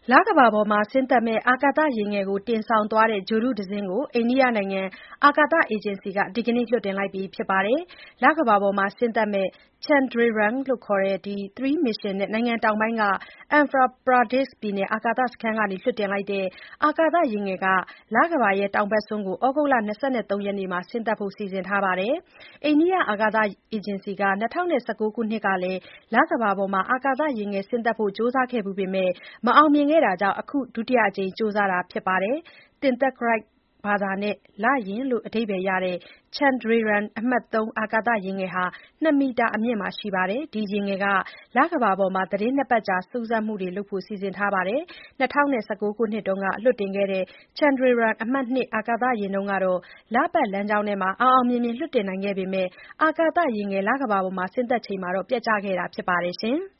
လကမ္ဘာပေါ်ဆင်းသက်မယ့် အာကာသယာဉ်ငယ်ကို တင်ဆောင်သွားတဲ့ ဂြိုဟ်တုတစင်းကို အိန္ဒိယနိုင်ငံ အာကာသအေဂျင်စီက ဒီကနေ့ လွှတ်တင်လိုက်ပါပြီ။ လကမ္ဘာပေါ်ဆင်းသက်မယ့် Chandrayaan-3 မစ်ရှင်နဲ့ နိုင်ငံတောင်ပိုင်းက Andhra Pradesh ပြည်နယ် အာကာသစခန်းကနေ လွှတ်တင်လိုက်တဲ့ အာကာသယာဉ်ငယ်ဟာ လကမ္ဘာတောင်ဘက်စွန်းကို ဩဂုတ်လ ၂၃ ရက်နေ့မှာ ဆင်းသက်ဖို့ စီစဉ်ထားပါတယ်။ အိန္ဒိယ အာကာသအေဂျင်စီက ၂၀၁၉ ခုနှစ်ကလည်း လကမ္ဘာပေါ် အာကာသယာဉ်ငယ် ဆင်းသက်ဖို့ ကြိုးစားခဲ့ဖူးပေမဲ့ မအောင်မြင်ခဲ့တာကြောင့် အခု ဒုတိယအကြိမ် ကြိုးစားတာဖြစ်ပါတယ်။ သင်္သကရိုက်ဘာသာနဲ့ လယာဉ်လို့ အဓိပ္ပါယ်ရတဲ့ Chandrayaan အမှတ် 3 အာကာသယာဉ်ငယ်ဟာ ၂ မီတာ အမြင့်ရှိပါတယ်။ ဒီယာဉ်ငယ်က လကမ္ဘာပေါ် သီတင်း ၂ ပတ်ကြာ စူးစမ်းမှုတွေလုပ်ဖို့ စီစဉ်ထားပါတယ်။ ၂၀၁၉ ခုနှစ်က လွှတ်တင်ခဲ့တဲ့ Chandrayaan အမှတ် 2 အာကာသယာဉ်ကတော့ လပတ်လမ်းကြောင်းထဲ အောင်အောင်မြင်မြင် လွှတ်တင်နိုင်ခဲ့ပေမဲ့ အာကာသယာဉ်ငယ် လကမ္ဘာပေါ် ဆင်းသက်ချိန်မှာ ပျက်ကျခဲ့တာဖြစ်ပါတယ်။